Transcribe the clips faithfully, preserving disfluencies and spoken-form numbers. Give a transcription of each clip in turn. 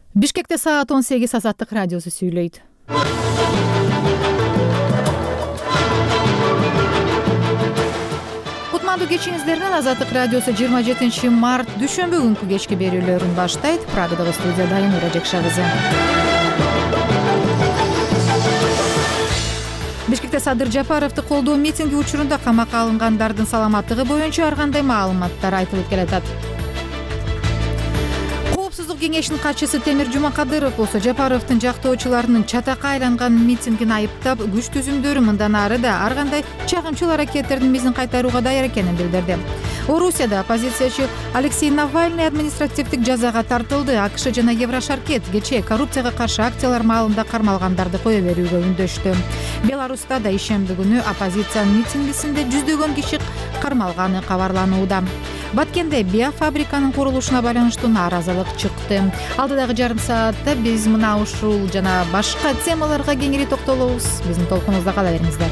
Бишкекте саат он сегиз Азаттык радиосу сүйлөйт. Кутмандуу кечиңиздеринен Азаттык радиосу жыйырма жетинчи март дүйшөмбү күнкү кечки берүүлөрүн баштайт. Прагадагы студияда Айнура Жекшагызы. Бишкекте Садыр Жапаровду колдоо митинги учурунда камакка алынгандардын саламаттыгы боюнча ар кандай маалыматтар айтылып келатат. Коопсуздук кеңешинин катчысы Темир Жумакадыров болсо Жапаровдун жактоочуларынын чатакка айланган митингин айыптап, күч түзүмдөрү мындан ары да ар кандай чагымчыл аракеттердин мизин кайтарууга даяр экенин билдирди. Орусияда оппозициячы Алексей Навальный административдик жазага тартылды. АКШ жана Еврошаркет кечээ коррупцияга каршы акциялар маалында кармалгандарды кое берүүгө үндөштү. Беларуста да ишемби күнү оппозициянын митингисинде жүздөгөн киши кармалганы кабарланууда. Баткенде биофабриканын курулушуна байланыштуу нааразылык чыкты. Алдыдагы жарым саатта биз мына ушул жана башка темаларга кеңири токтолобуз. Биздин толкунубузда кала бериңиздер.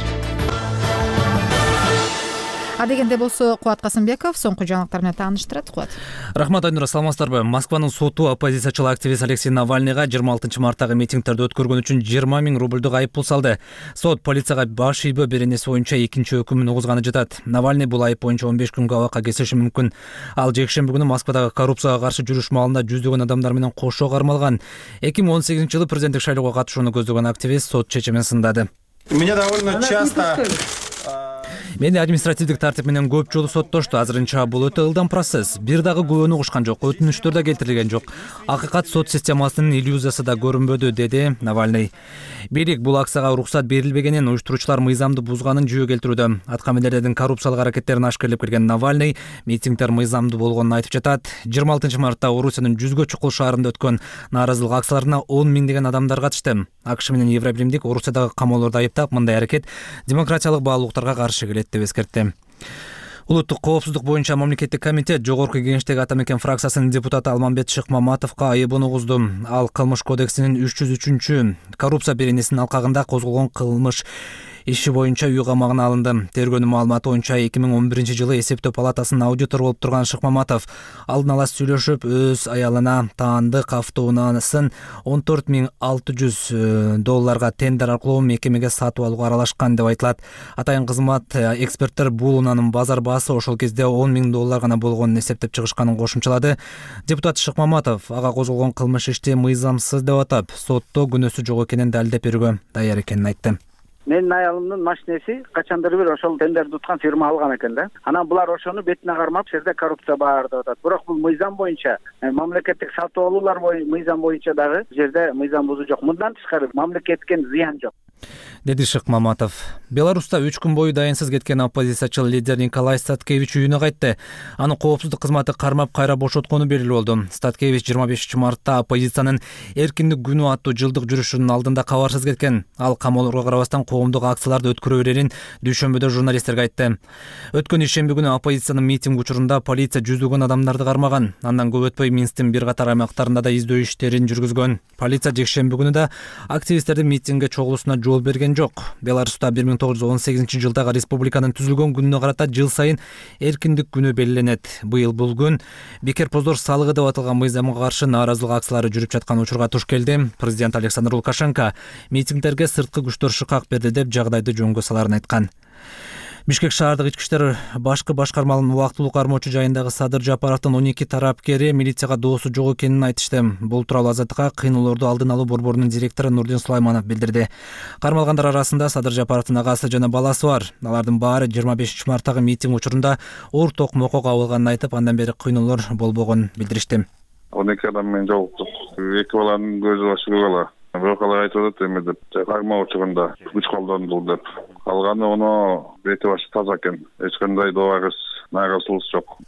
Адегенде болсо Кубат Касымбеков соңку жаңылыктар менен тааныштырат. Кубат. Рахмат, Айнура, саламатсыздарбы? Москванын соту оппозициячыл активист Алексей Навальныйга жыйырма алтынчы марттагы митингтерди өткөргөн үчүн жыйырма миң рубльдук айыппул салды. Сот полицияга баш ийбөө беренеси боюнча экинчи өкүмүн угузганы жатат. Навальный бул айып боюнча он беш күнгө абакка кесиши мүмкүн. Ал жекшемби күнү Москвадагы коррупцияга каршы жүрүш маалында жүздөгөн адамдар менен кошо кармалган. эки миң он сегизинчи жылы президенттик шайлоого катышууну көздөгөн активист сот чечимин сындады. Меня довольно часто Мени административдик тартип менен көп жолу соттошту. Азырынча бул өтө ылдам процесс. Бир дагы күбөнү угушкан жок, өтүнүчтөр да келтирилген жок. Акыйкат сот системасынын иллюзиясы да көрүнбөдү, деди Навальный. Бийлик бул акцияга уруксат берилбегенин, уюштуруучулар мыйзамды бузганын жүйө келтирүүдө. Аткаминерлердин коррупциялык аракеттерин ашкерлеп келген Навальный митингдер мыйзамдуу болгонун айтып жатат. жыйырма алтынчы мартта Орусиянын жүзгө чукул шаарында өткөн нааразылык акцияларына он миңдеген адамдар катышты. АКШ менен Евробиримдик Орусиядагы камоолорду айыптап, мындай аракет демократиялык баалуулуктарга каршы келет деп эскертти. Улуттук коопсуздук боюнча мамлекеттик комитет жогорку кеңештеги ата мекен фракциясынын депутаты Алмамбет Шыкмаматовго айыбын угузду. Ал Кылмыш кодексинин үч жүз үчүнчү коррупция беренесинин алкагында козголгон кылмыш иши боюнча үй камагына алынды. Тергөөнүн маалыматы боюнча эки миң он биринчи жылы эсептөө палатасынын аудитору болуп турган Шыкмаматов алдын ала сүйлөшүп, өз аялына таандык автоунаасын он төрт миң алты жүз долларга тендер аркылуу мекемеге сатып алууга аралашкан деп айтылат. Атайын кызмат эксперттер бул унаанын базар баасы ошол кезде он миң доллар гана болгонун эсептеп чыгышканын кошумчалады. Депутат Шыкмаматов ага козголгон кылмыш ишти мыйзамсыз деп атап, сотто күнөөсү жок экенин далилдеп берүүгө даяр экенин айтты. Менин аялымдын машинеси качандыр бир ошол тендерди уткан фирма алган экен да. Анан булар ошону бетине кармап, жерде коррупция бар деп атат. Бирок бул мыйзам боюнча, мамлекеттик сатып алуулар боюнча мыйзам боюнча дагы жерде мыйзам бузуу жок. Мындан тышкары мамлекетке зыян жок, деди Шыкмаматов. Беларуста үч күн бою дайынсыз кеткен оппозициячыл лидер Николай Статкевич үйүнө кайтты. Аны коопсуздук кызматы кармап кайра бошоткону белгилүү болду. Статкевич жыйырма бешинчи мартта оппозициянын эркиндик күнү аттуу жылдык жүрүшүнүн алдында кабарсыз кеткен. Ал камоолорго карабастан коомдук акцияларды өткөрө берерин дүйшөмбүдө журналисттерге айтты. Өткөн ишемби күнү оппозициянын митинг учурунда полиция жүздөгөн адамдарды кармаган. Андан көп өтпөй Минсктин бир катар аймактарында да издөө иштерин жүргүзгөн. Полиция жекшемби күнү да активисттердин митингге чогулуусуна жол берген жок. Беларуста бир миң тогуз жүз он сегизинчи жылдагы республиканын түзүлгөн күнүнө карата жыл сайын эркиндик күнү белгиленет. Быйыл бул күн бекер поздор салыгы деп аталган мыйзамга каршы нааразылык акциялары жүрүп жаткан учурга туш келди. Президент Александр Лукашенко митингдерге сырткы күчтөр шыкак берди деп жагдайды жөнгө саларын айткан. Бишкек шаардык ички иштер башкы башкармалыгынын убактылуу кармоочу жайындагы Садыр Жапаровдун он эки тарапкери милицияга доосу жок экенин айтышты. Бул тууралуу Азаттыкка кыйноолорду алдын алуу борборунун директору Нурдин Сулайманов билдирди. Кармалгандар арасында Садыр Жапаровдун агасы жана баласы бар. Алардын баары жыйырма бешинчи марттагы митинг учурунда оор токмокко кабылганын айтып, андан бери кыйноолор болбогонун билдиришти. он эки адам менен жолуктук. Эки баланын көзү башы бала. Бирок алар айтып атат эме деп, кармоо учурунда күч колдонду деп. Калганы ону бети башы таза экен. Эч кандай добагыс, нааразылык жок,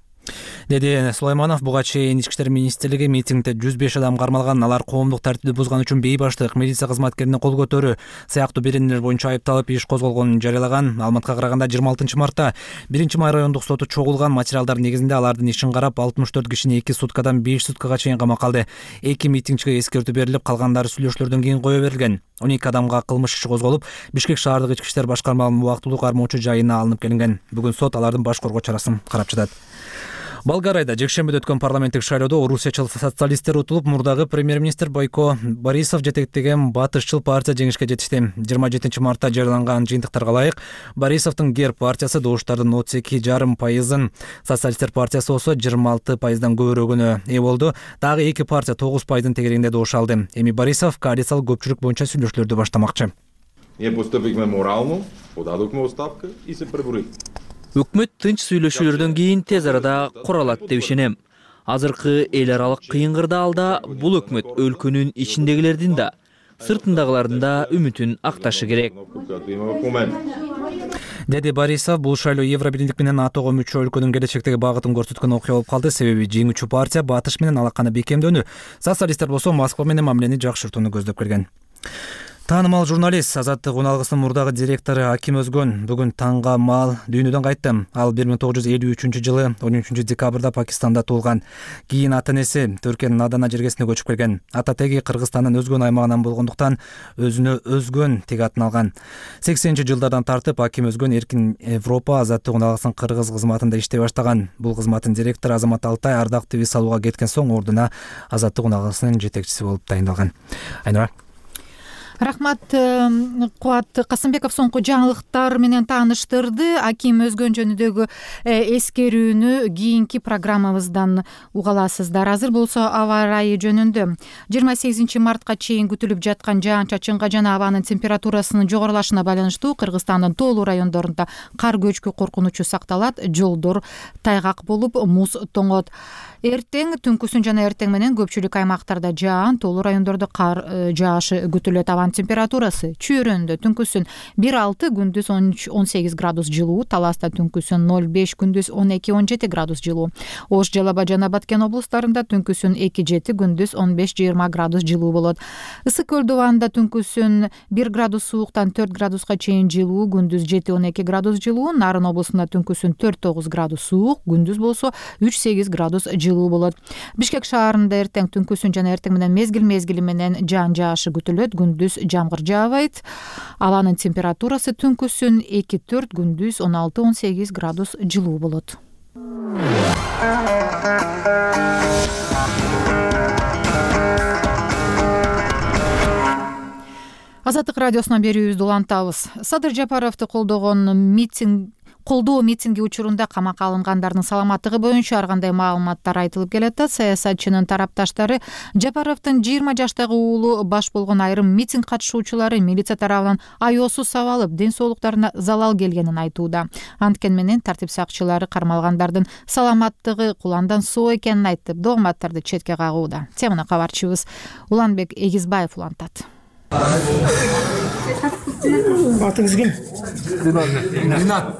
деди Сулайманов. Буга чейин Ички иштер министрлиги митингде жүз беш адам кармалган. Алар коомдук тартипти бузган үчүн бейбаштык, милиция кызматкерине кол көтөрүү сыяктуу беренелер боюнча айыпталып иш козголгонун жарыялаган. Маалыматка караганда жыйырма алтынчы мартта биринчи май райондук соту чогулган материалдар негизинде алардын ишин карап алтымыш төрт кишини эки суткадан беш суткага чейин камакка алды. Эки митингчиге эскертүү берилип, калгандары сүйлөшүүлөрдөн кийин кое берилген. он эки адамга кылмыш иши козголуп, Бишкек шаардык ички иштер башкармалыгынын убактылуу кармоочу жайына алынып келинген. Бүгүн сот алардын баш коргоо чарасын карап жатат. Болгарияда жекшембиде өткөн парламенттик шайлоодо орусиячыл социалисттер утулуп, мурдагы премьер-министр Бойко Борисов жетектеген батышчыл партия жеңишке жетишти. жыйырма жетинчи мартта жарыяланган жыйынтыктарга ылайык Борисовдун Герб партиясы добуштардын отуз эки жарым пайызын, социалисттер партиясы болсо жыйырма алты пайыздан көбүрөөгүнө ээ болду. Дагы эки партия тогуз пайыздын тегерегинде добуш алды. Эми Борисов коалициялык көпчүлүк боюнча сүйлөшүүлөрдү баштамакчы. Ние поступихме морално, подадохме оставка и се преброи. Өкмөт тынч сүйлөшүүлөрдөн кийин тез арада куралат деп ишенем. Азыркы эл аралык кыйын кырдаалда бул өкмөт өлкөнүн ичиндегилердин да, сыртындагылардын да үмүтүн акташы керек. Деди Борисов, бул шайлоо Евробирлик менен АТОго мүчө өлкөнүн келечектеги багытын көрсөткөн окуя болуп калды. Себеби жеңүүчү партия батыш менен алаканы бекемдөөнү, социалисттер болсо Москва менен мамилени жакшыртууну көздөп келген. Таанымал журналист, Азаттык уналгысынын мурдагы директору Аким Өзгөн бүгүн таңга мал дүйнөдөн кайтты. Ал бир миң тогуз жүз элүү үчүнчү жылы он үчүнчү декабрда Пакистанда туулган. Кийин ата-энеси Түркиянын Адана жергесине көчүп келген. Ата теги Кыргызстандын Өзгөн аймагынан болгондуктан өзүнө Өзгөн теги атын алган. сексенинчи жылдардан тартып Аким Өзгөн Эркин Европа Азаттык уналгысынын кыргыз кызматында иштей баштаган. Бул кызматтын директору Азамат Алтай ардактуу үй салууга кеткен соң ордуна Азаттык уналгысынын жетекчиси болуп тайындалган. Айнура. Рахмат. Кубат Касымбеков соңку жаңылыктар менен тааныштырды. Аким Өзгөн жөнүндөгү эскерүүнү кийинки программабыздан угаласыздар. Азыр болсо аба ырайы жөнүндө жыйырма сегизинчи мартка чейин күтүлүп жаткан жаан-чачынга жана абанын температурасынын жогорулашына байланыштуу Кыргызстандын тоолуу райондорунда кар көчкү коркунучу сакталат. Жолдор тайгак болуп, муз тоңот. Эртең, түнкүсүн жана эртең менен көпчүлүк аймактарда жаан, тоолуу райондордо кар жаашы күтүлөт. Абан температурасы чүйрөндө түнкүсүн бир алты, күндүз он үч он сегиз градус жылуу, Таласта түнкүсүн ноль беш, күндүз он эки он жети градус жылуу. Ош, Жалал Абад жана Баткен облустарында түнкүсүн эки жети, күндүз он беш жыйырма градус жылуу болот. Ысык көл дубанында түнкүсүн бир градус сууктан төрт градуска чейин жылуу, күндүз жети он эки градус жылуу. Нарын облусунда түнкүсүн төрт тогуз градус суук, күндүз болсо үч сегиз градус жылуу болот. Бишкек шаарында эртең түнкүсүн жана эртең менен мезгил мезгили менен жаан жаашы күтүлөт. Күндүз жамгыр жаабайт. Абанын температурасы түнкүсүн эки төрт, күндүз он алты он сегиз градус жылуу болот. Азаттык радиосунан берүүбүздү улантабыз. Садыр Жапаровду колдогон митинг колдоо митинги учурунда камакка алынгандардын саламаттыгы боюнча ар кандай маалыматтар айтылып келет. Саясатчынын тарапташтары Жапаровдун жыйырма жаштагы уулу баш болгон айрым митинг катышуучулары милиция тарабынан аёсуз сабалып, ден соолуктарына залал келгенин айтууда. Анткени менен тартип сакчылары кармалгандардын саламаттыгы куландан соо экенин айтып, догматтарды четке кагууда. Теманы кабарчыбыз Уланбек Эгизбаев улантат. Атыңыз ким? Ринат.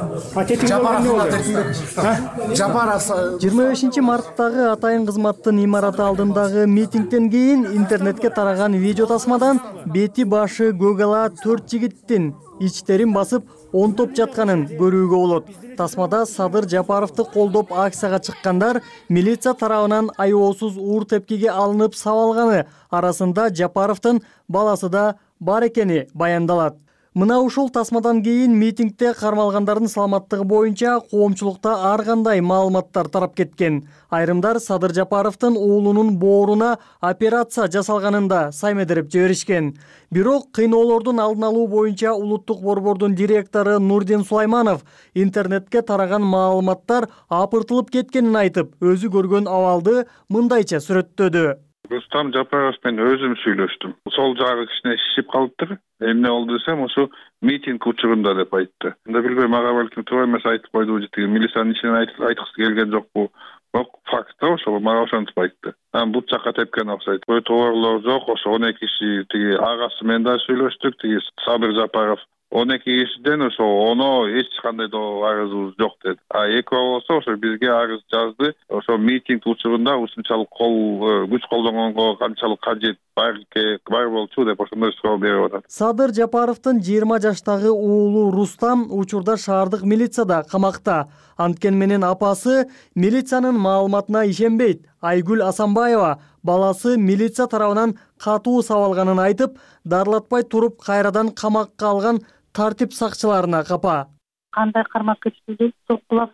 Жапаров. жыйырма бешинчи марттагы атайын кызматтын имараты алдындагы митингден кийин интернетке тараган видео тасмадан бети башы көк ала төрт жигиттин ичтерин басып онтоп жатканын көрүүгө болот. Тасмада Садыр Жапаровду колдоп акцияга чыккандар милиция тарабынан аёосуз уур тепкиге алынып сабалганы арасында Жапаровдун баласы да бар экени баяндалат. Мына ушул тасмадан кийин митингде кармалгандардын саламаттыгы боюнча коомчулукта ар кандай маалыматтар тарап кеткен. Айрымдар Садыр Жапаровдун уулунун бооруна операция жасалганын да саймедирип жиберишкен. Бирок кыйноолордун алдын алуу боюнча улуттук борбордун директору Нурдин Сулайманов интернетке тараган маалыматтар апыртылып кеткенин айтып, өзү көргөн абалды мындайча сүрөттөдү. Рустам Жапаров менен өзүм сүйлөштүм. Сол жагы кичине шишип калыптыр. Эмне болду десем, ошо митинг учурунда деп айтты. Анда билбейм, мага балким туура эмес айтып койдубу же тиги милициянын ичинен айткысы келген жокпу. Бирок факт да, ошо мага ошентип айтты. Анан бут жакка тепкен окшойт. Бой товарлор жок, ошо он эки киши тиги агасы менен да сүйлөштүк, тиги Садыр Жапаров он эки кишиден ошо оно эч кандай да арызыбыз жок деди. А эки болсо ошо бизге арыз жазды. Ошо митинг учурунда ушунчалык кол күч колдонгонго канчалык кажет барке бар болчу деп ошондой суроо берип атат. Садыр Жапаровдун жыйырма жаштагы уулу Рустам учурда шаардык милицияда камакта. Анткени менен апасы милициянын маалыматына ишенбейт. Айгүл Асанбаева баласы милиция тарабынан катуу сабалганын айтып, дарылатпай туруп кайрадан камакка алган тартип сакчыларына капа. Кандай кармап кетти деп токулап сабап,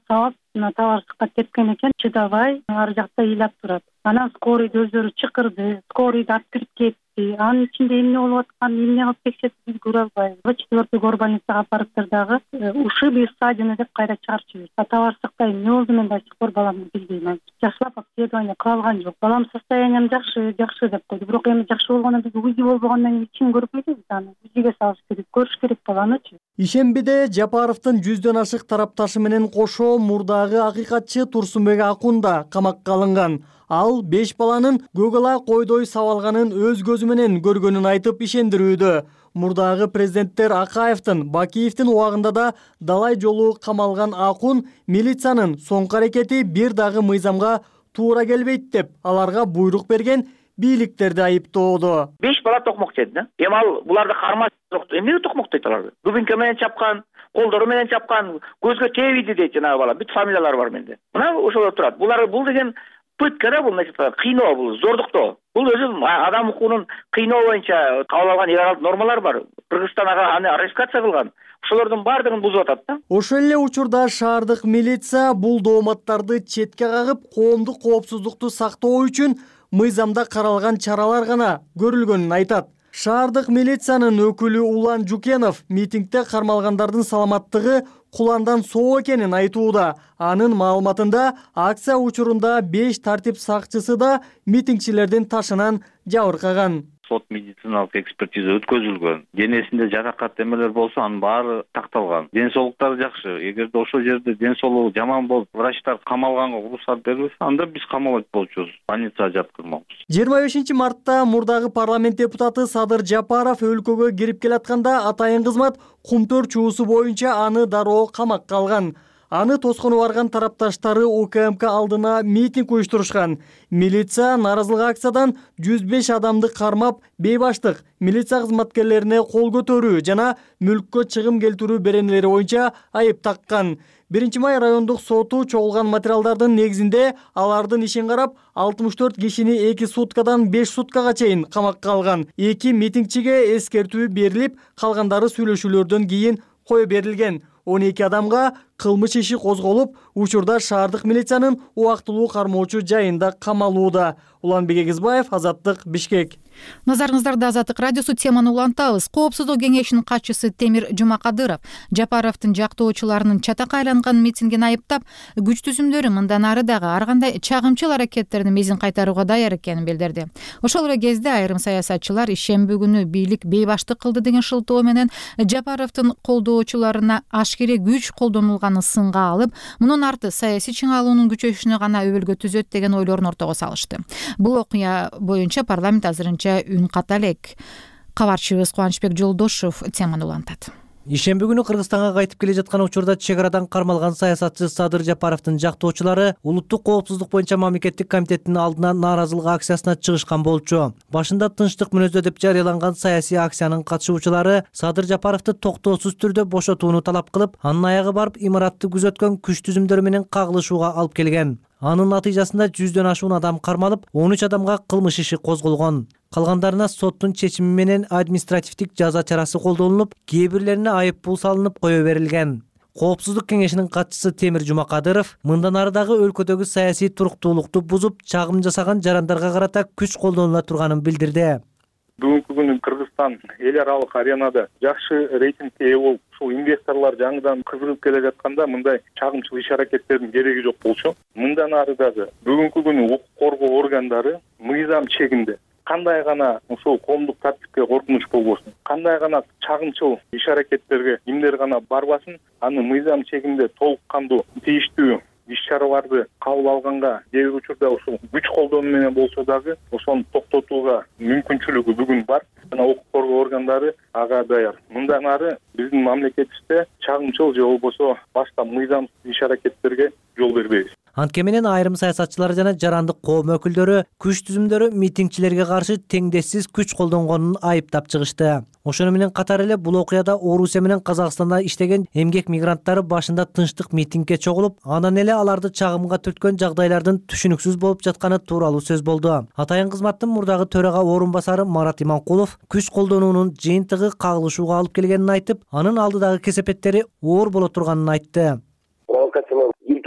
мына табарсыкка тепкен экен, чыдабай ар жакта ыйлап турат. Анан скорыйды өздөрү чакырды, скорыйды алып кирип кетти. Анын ичинде эмне болуп атканын, эмне кылып текшерди, биз көрө албайбыз. Четвертый горбольницага апарып дагы ушиб и ссадина деп кайра чыгарып жиберди. Табарсыкта эмне болду, мен да сих пор баламды билбейм. Жакшылап обследование кылган жок. Балам состоянием жакшы, жакшы деп койду. Бирок эми жакшы болгондон биз УЗИ болбогондон кийин ичин көрүп элебиз аны. УЗИге салыш керек, көрүш керек баланычы. Ишембиде Жапаровдун жүздөн ашык тарапташы менен кошо мурдагы акыйкатчы Турсунбек Акун да камакка алынган. Ал беш баланын Гөгала койдой сабалганын өз көзү менен көргөнүн айтып ишендирүүдө. Мурдагы президенттер Акаевдин, Бакиевдин убагында да далай жолу камалган Акун милициянын соңку аракети бир дагы мыйзамга туура келбейт деп аларга буйрук берген бийликтерди айыптоодо. Беш бала токмокчу да. Эми ал буларды кармаш жокту. Эмнеге токмоктойт аларды? Дубинка менен чапкан, колдору менен чапкан, көзгө тебиди дейт жанагы бала. Бүт фамилиялары бар менде. Мына ошолор турат. Булар бул деген пытка да, бул значит кыйноо, бул зордуктоо. Бул өзү адам укугунун кыйноо боюнча кабыл алган эл аралык нормалар бар. Кыргызстан ага аны ратификация кылган. Ошолордун баардыгын бузуп атат да. Ошол эле учурда шаардык милиция бул дооматтарды четке кагып, коомдук коопсуздукту сактоо үчүн мыйзамда каралган чаралар гана көрүлгөнүн айтат. Шаардык милициянын өкүлү Улан Жукенов митингде кармалгандардын саламаттыгы куландан соо экенин айтууда. Анын маалыматында акция учурунда беш тартип сакчысы да митингчилердин ташынан жабыркаган. Сот медициналык экспертиза өткөзүлгөн. Денесинде жаракат эмелер болсо, анын баары такталган. Ден соолуктары жакшы. Эгерде ошол жерде ден соолугу жаман болуп, врачтар камалганга уруксат бербесе, анда биз камалып болчубуз. Больницага жаткырмакпыз. жыйырма бешинчи мартта мурдагы парламент депутаты Садыр Жапаров өлкөгө кирип келатканда атайын кызмат Кумтөр чуусу боюнча аны дароо камакка алган. Аны тоскону барган тарапташтары УКМК алдына митинг уюштурушкан. Милиция нааразылык акциядан жүз беш адамды кармап, бейбаштык, милиция кызматкерлерине кол көтөрүү жана мүлккө чыгым келтирүү беренелери боюнча айып таккан. биринчи май райондук соту чогулган материалдардын негизинде алардын ишин карап, алтымыш төрт кишини эки суткадан беш суткага чейин камакка алган. Эки митингчиге эскертүү берилип, калгандары сүйлөшүүлөрдөн кийин кое берилген. он эки адамга кылмыш иши козголуп, учурда шаардык милициянын убактылуу кармоочу жайында камалууда. Уланбек Эгизбаев, Азаттык, Бишкек. Назарыңыздарда Азаттык радиосу теманы улантабыз. Коопсуздук кеңешинин катчысы Темир Жумакадыров Жапаровдун жактоочуларынын чатакка айланган митингин айыптап, күч түзүмдөрү мындан ары дагы ар кандай чагымчыл аракеттердин мезин кайтарууга даяр экенин билдирди. Ошол эле кезде айрым саясатчылар ишемби күнү бийлик бейбаштык кылды деген шылтоо менен Жапаровдун колдоочуларына ашкерий күч колдонулганын сынга алып, мунун арты саясий чыңалуунун күчөшүнө гана өбөлгө түзөт деген ойлорун ортого салышты. Бул окуя боюнча парламент азырынча үн ката элек. Кабарчыбыз Кубанычбек Жолдошов теманы улантат. Ишемби күнү Кыргызстанга кайтып келе жаткан учурда чек арадан кармалган саясатчы Садыр Жапаровдун жактоочулары улуттук коопсуздук боюнча мамлекеттик комитеттин алдына нааразылык акциясына чыгышкан болчу. Башында тынчтык мүнөздө деп жарыяланган саясий акциянын катышуучулары Садыр Жапаровду токтоосуз түрдө бошотууну талап кылып, анын аягы барып имаратты күзөткөн күч түзүмдөрү менен кагылышууга алып келген. Анын натыйжасында жүздөн ашуун адам кармалып, он үч адамга кылмыш иши козголгон. Калгандарына соттун чечими менен административдик жаза чарасы колдонулуп, кээ бирлерине айып пул салынып кое берилген. Коопсуздук кеңешинин катчысы Темир Жумакадыров мындан ары дагы өлкөдөгү саясий туруктуулукту бузуп, чагым жасаган жарандарга карата күч колдонула турганын билдирди. Бүгүнкү күнү Кыргызстан эл аралык аренада жакшы рейтингге ээ болуп, ушул инвесторлор жаңыдан кызыгып келе жатканда мындай чагымчыл иш аракеттердин кереги жок болчу. Мындан ары дагы бүгүнкү күнү укук коргоо органдары мыйзам чегинде кандай гана ушул коомдук тартипке коркунуч болбосун, кандай гана чагымчыл иш аракеттерге кимдер гана барбасын, аны мыйзам чегинде толук кандуу тийиштүү иш-чараларды кабыл алганга, кээ бир учурда ушул күч колдонуу менен болсо дагы ошону токтотууга мүмкүнчүлүгү бүгүн бар. Жана укук коргоо органдары ага даяр. Мындан ары биздин мамлекетибизде чагымчыл же болбосо башка мыйзамсыз иш-аракеттерге жол бербейбиз. Антке менен айрым саясатчылар жана жарандык коом өкүлдөрү күч түзүмдөрү митингчилерге каршы теңдессиз күч колдонгонун айыптап чыгышты. Ошону менен катар эле бул окуяда Орусия менен Казакстанда иштеген эмгек мигранттары башында тынчтык митингге чогулуп, анан эле аларды чагымга түрткөн жагдайлардын түшүнүксүз болуп жатканы тууралуу сөз болду. Атайын кызматтын мурдагы төрага орун басары Марат Иманкулов күч колдонуунун жыйынтыгы кагылышууга алып келгенин айтып, анын алдыдагы кесепеттери оор боло турганын айтты.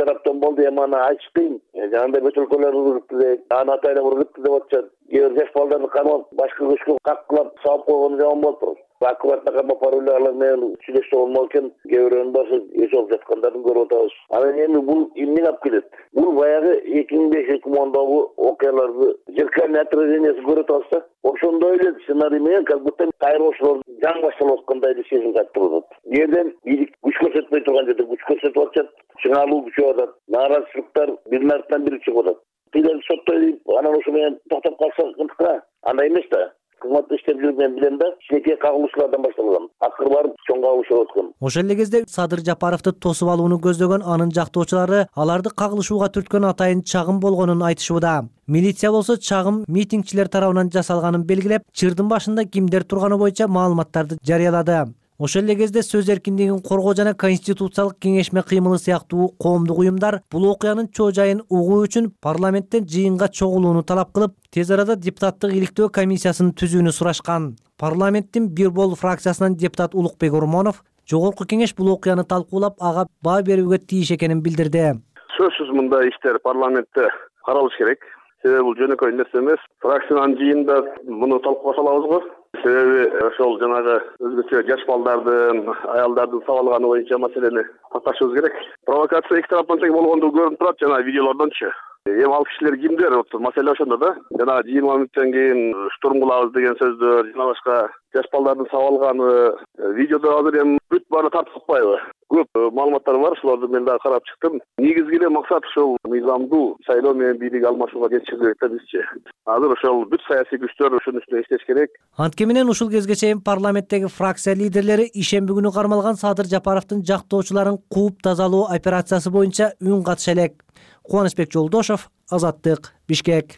тараптан болду, эми аны айтыш кыйын. Жанагындай бөтөлкөлөр ургутту дейт, аны атайлап ургутту деп атышат. Кээ бир жаш балдарды камап, башка көчкө каккылап салып койгону жаман болуп туруп. Аккуратно камап баруулар алар менен сүйлөшсө болмок экен. Кээ бирөөнүн башы эс алып жаткандарын көрүп атабыз. Анан эми бул эмнеге алып келет? Бул баягы эки миң беш эки миң ондогу окуяларды зеркальный отражениясы көрүп атабыз да. Ошондой эле сценарий менен как будто кайрылуучулар жаңы башталып аткандай сезим каттырып атат. Жерден бийлик күч көрсөтпөй турган жерде күч көрсөтүп атышат, чыңалуу күчөп атат. Нааразычылыктар биринин артынан бири чыгып атат. Тилерди соттой дейп, анан ошо менен токтоп калсак ынтыкта, андай эмес да. Кызматта иштеп жүрүп мен билем да, кичинекей кагылышуулардан башталган. Акыры барып чоң кагылышып аткан. Ошол эле кезде Садыр Жапаровду тосуп алууну көздөгөн анын жактоочулары аларды кагылышууга түрткөн атайын чагым болгонун айтышууда. Милиция болсо чагым митингчилер тарабынан жасалганын белгилеп, чырдын башында кимдер турганы боюнча маалыматтарды жарыялады. Ошол эле кезде сөз эркиндигин коргоо жана конституциялык кеңешме кыймылы сыяктуу коомдук уюмдар бул окуянын чоо жайын угуу үчүн парламенттен жыйынга чогулууну талап кылып, тез арада депутаттык иликтөө комиссиясын түзүүнү сурашкан. Парламенттин бир бол фракциясынан депутат Улукбек Урмонов жогорку кеңеш бул окуяны талкуулап, ага баа берүүгө тийиш экенин билдирди. Сөзсүз мындай иштер парламентте каралыш керек. Себеби бул жөнөкөй нерсе эмес. Фракциянын жыйынында муну талкууга салабыз го. Себеби ошол жанагы өзгөчө жаш балдардын, аялдардын сабалганы боюнча маселени такташыбыз керек. Провокация эки тараптан тең болгондугу көрүнүп турат жана видеолордончу. Эми ал кишилер кимдер? Маселе ошондо да. Жана жыйырма мүнөттөн кийин штурм кылабыз деген сөздөр, жана башка жаш балдардын сабалганы видеодо азыр эми бүт баары тартып атпайбы? Көп маалыматтар бар, ошолорду мен дагы карап чыктым. Негизги эле максат ушул мыйзамдуу шайлоо менен бийлик алмашууга жетишүү керек да бизче. Азыр ошол бүт саясий күчтөр ошонун үстүнө иштеш керек. Антке менен ушул кезге чейин парламенттеги фракция лидерлери ишемби күнү кармалган Садыр Жапаровдун жактоочуларын кууп тазалоо операциясы боюнча үн катыша элек. Кубанычбек Жолдошов, Азаттык, Бишкек.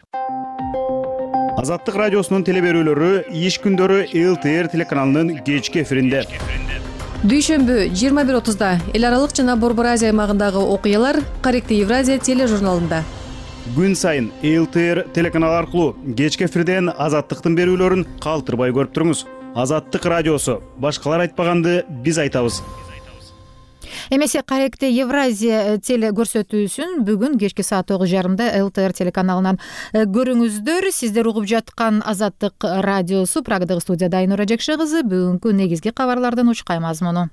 Азаттык радиосунун телеберүүлөрү иш күндөрү эл тэ эр телеканалынын кечки эфиринде. Дүйшөмбү жыйырма бир отузда эл аралык жана Борбор Азия аймагындагы окуялар Корректив Евразия тележурналында. Күн сайын эл тэ эр телеканалы аркылуу кечки эфирден Азаттыктын берүүлөрүн калтырбай көрүп туруңуз. Азаттык радиосу. Башкалар айтпаганды биз айтабыз. Эмесе Корректив Евразия теле көрсөтүүсүн бүгүн кечки саат тогуз жарымда эл тэ эр телеканалынан көрүңүздөр. Сиздер угуп жаткан Азаттык радиосу. Прагадагы студияда Айнура Жекше кызы. Бүгүнкү негизги кабарлардан учкай мазмуну.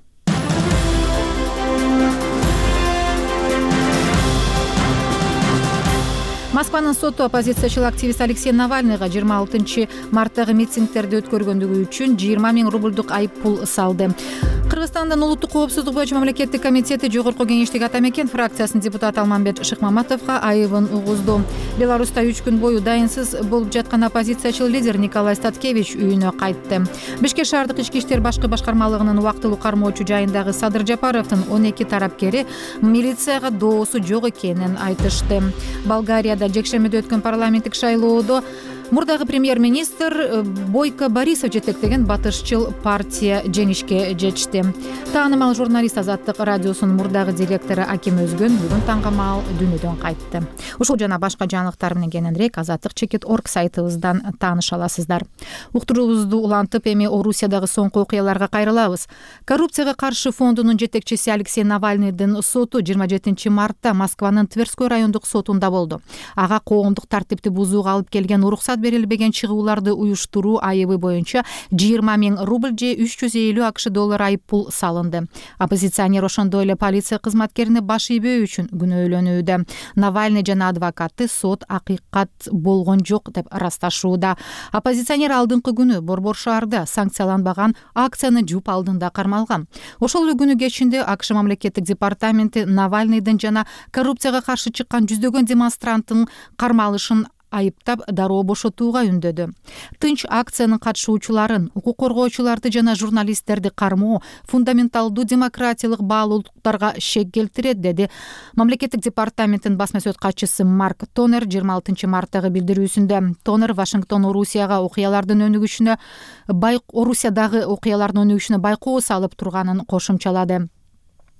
Москванын соту оппозициячыл активист Алексей Навальныйга жыйырма алтынчы марттагы митингтерди өткөргөндүгү үчүн жыйырма миң рублдук айып пул салды. Кыргызстандын улуттук коопсуздук боюнча мамлекеттик комитети жогорку кеңештеги Атамекен фракциясынын депутаты Алмамбет Шыкмаматовго айыбын угузду. Беларуста үч күн бою дайынсыз болуп жаткан оппозициячыл лидер Николай Статкевич үйүнө кайтты. Бишкек шаардык ички иштер башкы башкармалыгынын убактылуу кармоочу жайындагы Садыр Жапаровдун он эки тарапкери милицияга доосу жок экенин айтышты. Болгарияда жекшембиде өткөн парламенттик шайлоодо мурдагы премьер-министр Бойко Борисов жетектеген батышчыл партия жеңишке жетишти. Таанымал журналист Азаттык радиосунун мурдагы директору Аким Өзгөн бүгүн таңгамал дүйнөдөн кайтты. Ушул жана башка жаңылыктар менен кененирээк азаттык чекит точка орг сайтыбыздан тааныша аласыздар. Уктуруубузду улантып, эми Орусиядагы соңку окуяларга кайрылабыз. Коррупцияга каршы фондунун жетекчиси Алексей Навальныйдын соту жыйырма жетинчи мартта Москванын Тверской райондук сотунда болду. Ага коомдук тартипти бузууга алып келген уруксат берилбеген чыгууларды уюштуруу айыбы боюнча жыйырма миң рубль же үч жүз элүү акш доллар айып пул салынды. Оппозиционер ошондой эле полиция кызматкерине баш ийбөө үчүн күнөөлөнүүдө. Навальный жана адвокаты сот акыйкат болгон жок деп ырасташууда. Оппозиционер алдыңкы күнү Борбор шаарда санкцияланбаган акцияны жуп алдында кармалган. Ошол эле күнү кечинде акш мамлекеттик департаменти Навальныйдын жана коррупцияга каршы чыккан жүздөгөн демонстранттын кармалышын айыптап дароо бошотууга үндөдү. Тынч акциянын катышуучуларын, укук коргоочуларды жана журналисттерди кармоо фундаменталдуу демократиялык баалуулуктарга шек келтирет, деди мамлекеттик департаменттин басма сөз катчысы Марк Тонер жыйырма алтынчы марттагы билдирүүсүндө. Тонер Вашингтон Орусияга окуялардын өнүгүшүнө бай Орусиядагы окуялардын өнүгүшүнө байкоо салып турганын кошумчалады.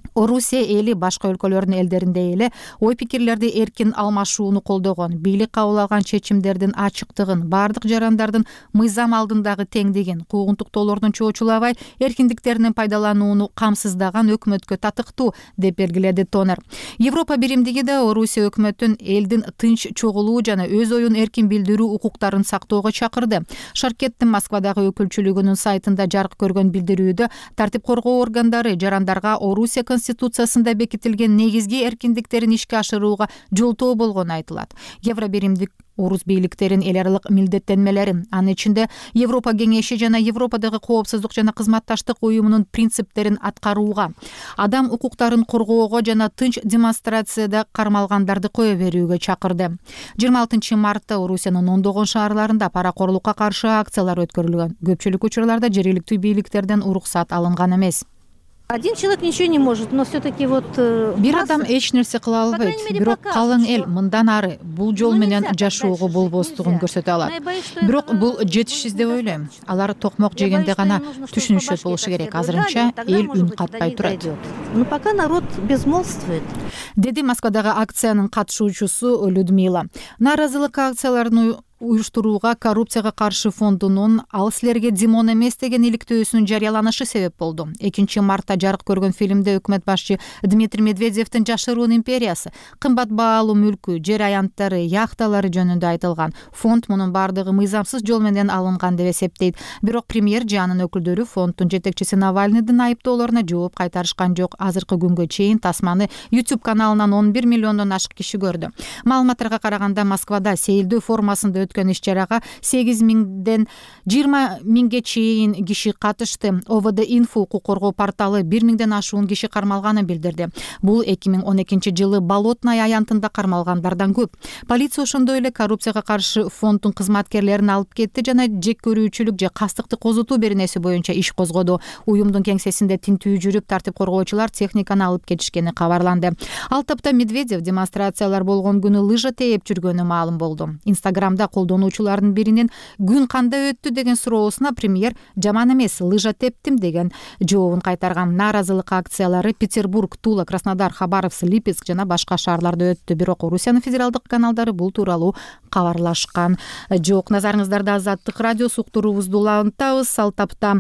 Орусия эли башка өлкөлөрдүн элдериндей эле ой пикирлерди эркин алмашууну колдогон, бийлик кабыл алган чечимдердин ачыктыгын, баардык жарандардын мыйзам алдындагы теңдигин, куугунтуктоолордун чоочулабай эркиндиктеринен пайдаланууну камсыздаган өкмөткө татыктуу деп белгиледи Тонер. Европа биримдиги да Орусия өкмөтүн элдин тынч чогулуу жана өз оюн эркин билдирүү укуктарын сактоого чакырды. Шаркеттин Москвадагы өкүлчүлүгүнүн сайтында жарык көргөн билдирүүдө тартип коргоо органдары жарандарга Орусия Конституциясында бекитилген негизги эркиндиктерин ишке ашырууга жолтоо болгону айтылат. Евро биримдик орус бийликтерин эл аралык милдеттенмелери, анын ичинде Европа кеңеши жана Европадагы коопсуздук жана кызматташтык уюмунун принциптерин аткарууга, адам укуктарын коргоого жана тынч демонстрацияда кармалгандарды кое берүүгө чакырды. жыйырма алтынчы мартта Орусиянын ондогон шаарларында паракорлукка каршы акциялар өткөрүлгөн. Көпчүлүк учурларда жергиликтүү бийликтерден уруксат алынган эмес. Один человек ничего не может, но все-таки вот... Бир адам эч нерсе кыла албайт, бирок калың эл мындан ары бул жол менен жашоого болбостугун көрсөтө алат. Бирок бул жетишсиз деп ойлойм. Алар токмок жегенде гана түшүнүшөт болушу керек. Азырынча эл үн катпай турат. Но пока народ безмолвствует. Деди Москвадагы акциянын катышуучусу Людмила. Нааразылык акцияларын уюштурууга коррупцияга каршы фондунун ал силерге Димон эмес деген иликтөөсүнүн жарыяланышы себеп болду. экинчи мартта жарык көргөн фильмде өкмөт башчы Дмитрий Медведевдин жашыруун империясы, кымбат баалуу мүлкү, жер аянттары, яхталары жөнүндө айтылган. Фонд мунун бардыгы мыйзамсыз жол менен алынган деп эсептейт. Бирок премьер же анын өкүлдөрү фонддун жетекчиси Навальныйдын айыптоолоруна жооп кайтарышкан жок. Азыркы күнгө чейин тасманы YouTube каналынан он бир миллиондон ашык киши көрдү. Маалыматтарга караганда Москвада сейилдөө формасында өткөн иш-чарага сегиз миңден жыйырма миңге чейин киши катышты. ОВД Инфо укук коргоо порталы бир миңден ашуун киши кармалганын билдирди. Бул эки миң он экинчи жылы Болотное аянтында кармалгандардан көп. Полиция ошондой эле коррупцияга каршы фонддун кызматкерлерин алып кетти жана жек көрүүчүлүк же кастыкты козутуу беренеси боюнча иш козгоду. Уюмдун кеңсесинде тинтүү жүрүп, тартип коргоочулар техниканы алып кетишкени кабарланды. Ал тапта Медведев демонстрациялар болгон күнү лыжа тээп жүргөнү маалым болду. Инстаграмда колдонуучулардын биринин күн кандай өттү деген суроосуна премьер жаман эмес, лыжа тептим деген жообун кайтарган. Нааразылык акциялары Петербург, Тула, Краснодар, Хабаровск, Липецк жана башка шаарларда өттү. Бирок Орусиянын федералдык каналдары бул тууралуу кабарлашкан жок. Назарыңыздарда Азаттык радиосу уктуруубузду улантабыз. Ал тапта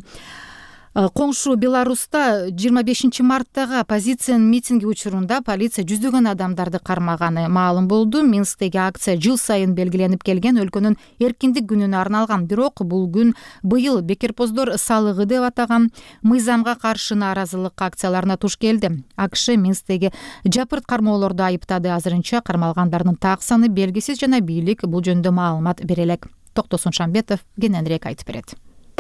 Коңшу Беларуста жыйырма бешинчи марттагы оппозициянын митинги учурунда полиция жүздөгөн адамдарды кармаганы маалым болду. Минсктеги акция жыл сайын белгиленип келген өлкөнүн эркиндик күнүнө арналган. Бирок бул күн быйыл бекерпоздор салыгы деп атаган мыйзамга каршы нааразылык акцияларына туш келди. АКШ Минсктеги жапырт кармоолорду айыптады. Азырынча кармалгандардын так саны белгисиз жана бийлик бул жөнүндө маалымат бере элек. Токтосун Шамбетов кененирээк айтып берет.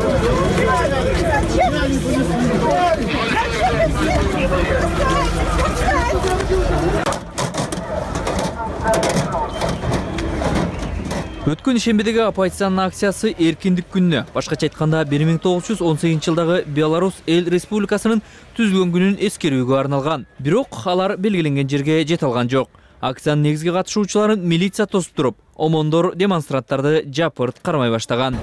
Өткөн ишембедеги оппозициянын акциясы эркиндик күнүнө, башкача айтканда бир миң тогуз жүз он сегизинчи жылдагы Беларусь эл республикасынын түзүлгөн күнүн эскерүүгө арналган. Бирок алар белгиленген жерге жете алган жок. Акциянын негизги катышуучуларын милиция тосуп туруп, омондор демонстранттарды жапырт кармай баштаган.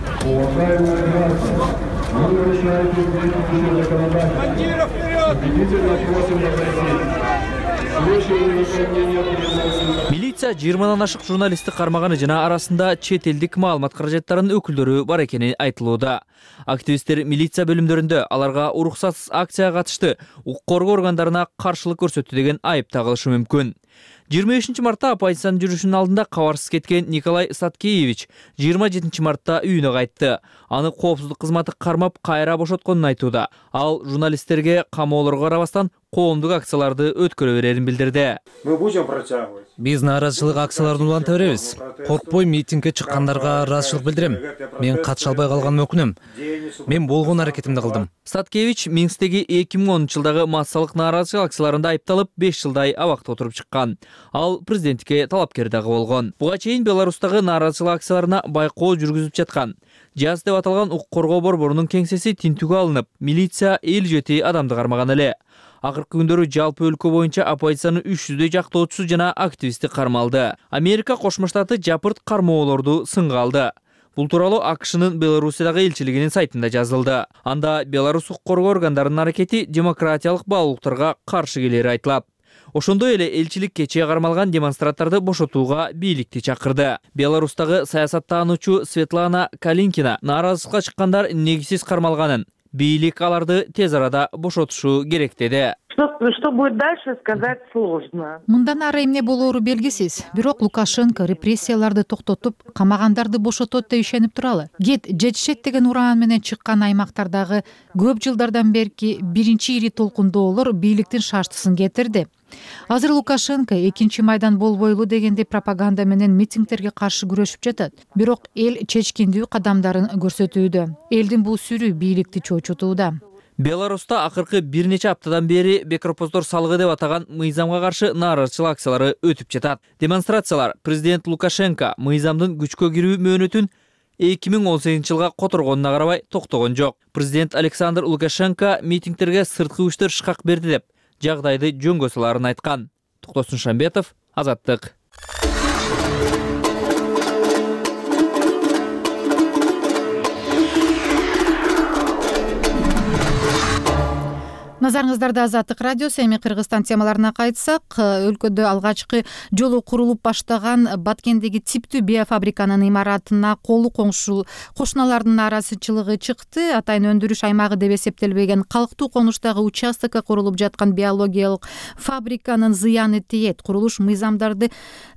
Милиция жыйырмадан ашык журналистти кармаганы жана арасында чет элдик маалымат каражаттарынын өкүлдөрү бар экени айтылууда. Активисттер милиция бөлүмдөрүндө аларга уруксатсыз акцияга катышты, укук коргоо органдарына каршылык көрсөттү деген айып тагылышы мүмкүн. жыйырма бешинчи мартта оппозициянын жүрүшүнүн алдында кабарсыз кеткен Николай Саткеевич жыйырма жетинчи мартта үйүнө кайтты. Аны коопсуздук кызматы кармап кайра бошотконун айтууда. Ал журналисттерге камоолорго карабастан коомдук акцияларды өткөрө берерин билдирди. Мы будем протягивать. Биз нааразычылык акцияларын уланта беребиз. Коркпой митингге чыккандарга ыраазычылык билдирем. Мен катыша албай калганыма өкүнөм. Мен болгон аракетимди кылдым. Саткевич Минсктеги эки миң онунчу жылдагы массалык нааразычылык акцияларында айыпталып беш жылдай абакта отуруп чыккан. Ал президентке талапкер дагы болгон. Буга чейин Беларустагы нааразычылык акцияларына байкоо жүргүзүп жаткан. Жаз деп аталган укук коргоо борборунун кеңсеси тинтүүгө алынып, милиция элүү жети адамды кармаган эле. Акыркы күндөрү жалпы өлкө боюнча оппозициянын үч жүздөй жактоочусу жана активисти кармалды. Америка Кошмо Штаты жапырт кармоолорду сынга алды. Бул тууралуу АКШнын Белоруссиядагы элчилигинин сайтында жазылды. Анда Беларусь укук коргоо органдарынын аракети демократиялык баалуулуктарга каршы келери айтылат. Ошондой эле элчилик кечээ кармалган демонстранттарды бошотууга бийликти чакырды. Беларустагы саясаттануучу Светлана Калинкина нааразычылыкка чыккандар негизсиз кармалганын, бийлик аларды тез арада бошотушу керек деди. Что будет дальше, сказать сложно. Мындан ары эмне болоору белгисиз. Бирок Лукашенко репрессияларды токтотуп, камагандарды бошотот деп ишенип туралы. Кет жетишет деген ураан менен чыккан аймактардагы көп жылдардан берки биринчи ири толкундоолор бийликтин шаштысын кетирди. Азыр Лукашенко экинчи майдан болбойлу дегенде пропаганда менен митингтерге каршы күрөшүп жатат. Бирок эл чечкиндүү кадамдарын көрсөтүүдө. Элдин бул сүрү бийликти чочутууда. Беларуста акыркы бир нече аптадан бери бекропоздор салыгы деп атаган мыйзамга каршы нааразычылык акциялары өтүп жатат. Демонстрациялар президент Лукашенко мыйзамдын күчкө кирүү мөөнөтүн эки миң он сегизинчи жылга которгонуна карабай токтогон жок. Президент Александр Лукашенко митингтерге сырткы күчтөр шкак берди деп жагдайды жөнгө саларын айткан. Токтосун Шамбетов, Азаттык. Назарыңыздарда Азаттык радиосу. Эми Кыргызстан темаларына кайтсак, өлкөдө алгачкы жолу курулуп баштаган Баткендеги типтүү биофабриканын имаратына колу коңшу кошуналардын нааразычылыгы чыкты. Атайын өндүрүш аймагы деп эсептелбеген калктуу конуштагы участокко курулуп жаткан биологиялык фабриканын зыяны тиет. Курулуш мыйзамдарды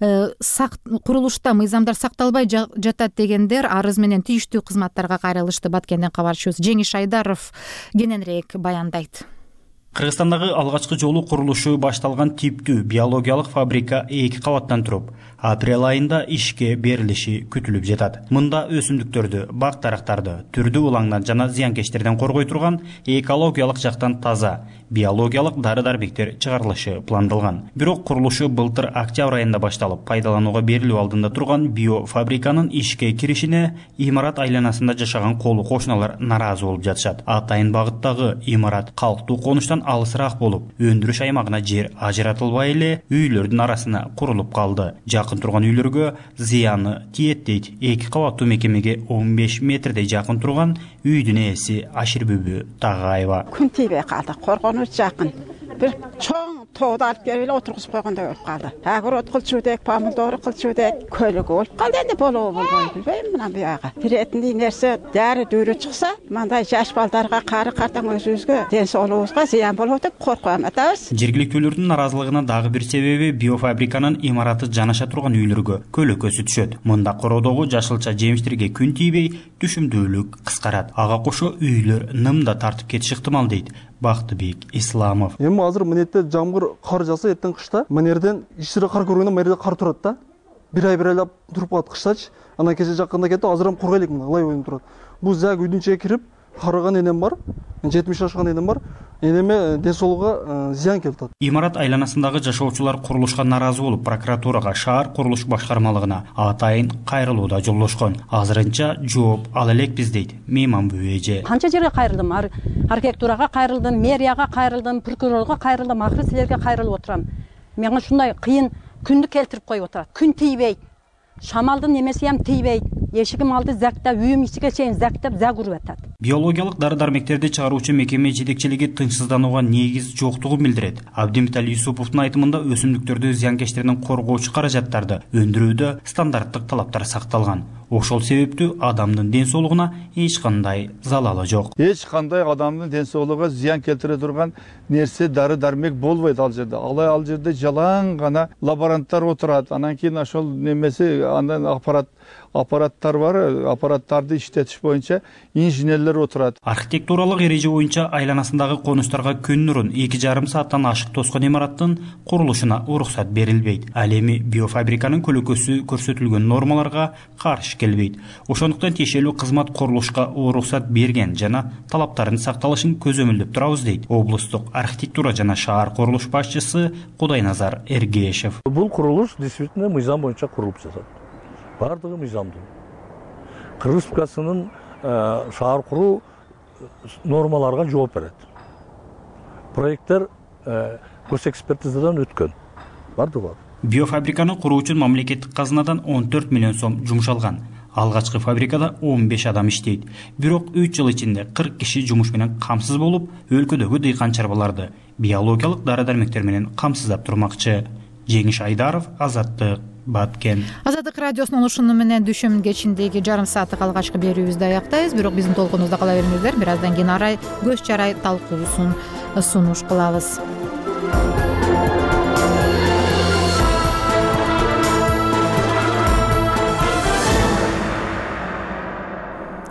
курулушта мыйзамдар сакталбай жатат дегендер арыз менен тийиштүү кызматтарга кайрылышты. Баткенден кабарчыбыз Жеңиш Айдаров кененирээк баяндайт. Кыргызстандагы алгачкы жолу курулушу башталган типтүү биологиялык фабрика эки кабаттан туруп, апрель айында ишке берилиши күтүлүп жатат. Мында өсүмдүктөрдү, бак дарактарды түрдүү улаңдан жана зыянкечтерден коргой турган экологиялык жактан таза биологиялык дары-дармектер чыгарылышы пландалган. Бирок курулушу былтыр октябрь айында башталып, пайдаланууга берилүү алдында турган биофабриканын ишке киришине имарат айланасында жашаган колу кошуналар нааразы болуп жатышат. Атайын багыттагы имарат калктуу конуштан алысыраак болуп, өндүрүш аймагына жер ажыратылбай эле үйлөрдүн арасына курулуп калды. Жакын турган үйлөргө зыяны тиет дейт. Эки кабаттуу мекемеге он беш метрдей жакын турган үйдүн ээси Аширбүбү Тагайева. Күн тийбей калды, коргонуч жакын. Бир чоң тоодо алып келип эле отургузуп койгондой болуп калды. Агород кылчуудек, помидор кылчуудек, көлөгө болуп калды. Энди болобу болбойбу билбейм мына бияга. Биретиндей нерсе дары дүүрү чыкса, мындай жаш балдарга, кары картаң өзүбүзгө, ден соолугубузга зыян болот деп коркуп атабыз. Жергиликтүүлөрдүн наразылыгына дагы бир себеби биофабриканын имараты жанаша турган үйлөргө көлөкөсү түшөт. Мында короодогу жашылча жемиштерге күн тийбей түшүмдүүлүк кыскарат. Ага кошо үйлөр нымда тартып кетиши ыктымал дейт Бактыбек Исламов. Эми азыр мынетте жамгыр кар жаса эртең кышта, мынерден ишчире кар көргөндө мынерде кар турат да. Бир ай бир айлап туруп калат кыштачы. Анан кече жакында кетип, азыр эми кургайлык мына ылай боюнуп турат. Бул зак үйдүн ичине кирип, карыган энем бар. жетимиш жашкан энем бар. Энеме ден соолугуга зыян келтат. Имарат айланасындагы жашоочулар курулушка нааразы болуп, прокуратурага, шаар курулуш башкармалыгына атайын кайрылууда жолдошкон. Азырынча жооп ала элекпиз дейт Мейманбү эже. Канча жерге кайрылдым? Архитектурага кайрылдым, мэрияга кайрылдым, прокурорго кайрылдым, акыры силерге кайрылып отурам. Мага ушундай кыйын күндү келтирип коюп отурат. Күн тийбейт. Шамалдын немеси ham тийбейт. Эшигим алды зактап, үйүм ичиге чейин зактап, зак уруп атат. Биологиялык дары-дармектерди чыгаруучу мекеме жетекчилиги тынчсызданууга негиз жоктугун билдирет. Абдимитали Юсуповдун айтымында өсүмдүктөрдү зыянкечтерден коргоочу каражаттарды өндүрүүдө стандарттык талаптар сакталган. Ошол себептүү адамдын ден соолугуна эч кандай залалы жок. Эч кандай адамдын ден соолугуна зыян келтире турган нерсе дары-дармек болбойт ал жерде. Алай ал жерде жалаң гана лаборанттар отурат. Анан кийин ошол немеси андан аппарат аппараттар бар, аппараттарды иштетиш боюнча инженерлер отурат. Архитектуралык эреже боюнча айланасындагы конуштарга күн нурун эки жарым сааттан ашык тоскон имараттын курулушуна уруксат берилбейт. Ал эми биофабриканын көлөкөсү көрсөтүлгөн нормаларга каршы келбейт. Ошондуктан тиешелүү кызмат курулушка уруксат берген жана талаптарын сакталышын көзөмөлдөп турабыз дейт облустук архитектура жана шаар курулуш башчысы Кудайназар Эргешев. Бул курулуш действительно мыйзам боюнча курулуп жатат. Бардыгы мыйзамдуу. Кыргыз Республикасынын шаар куруу нормаларга жооп берет. Проекттер госэкспертизадан өткөн. Бардыгы бар. Биофабриканы куруу үчүн мамлекеттик казынадан он төрт миллион сом жумшалган. Алгачкы фабрикада он беш адам иштейт. Бирок үч жыл ичинде кырк киши жумуш менен камсыз болуп, өлкөдөгү дыйкан чарбаларды биологиялык дары-дармектер менен камсыздап турмакчы. Жеңиш Айдаров, Азаттык, Баткен. Азаттык радиосунун ушуну менен düşүм кечиндеги жарым сааттык алгачкы берүүбүздү аяктайбыз. Бирок биздин толкунубузда кала бериңиздер. Бир аздан кийин арай көз чарай талкуусун сунуш кылабыз.